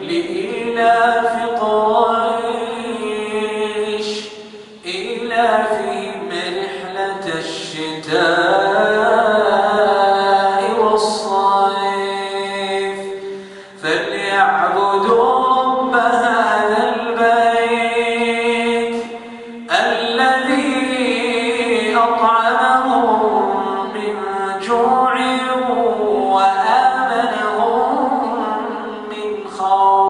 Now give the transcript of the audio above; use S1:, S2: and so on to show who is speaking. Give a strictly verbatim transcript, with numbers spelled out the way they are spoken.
S1: لإيلاف قريش إيلافهم رحلة الشتاء والصيف فليعبدوا رب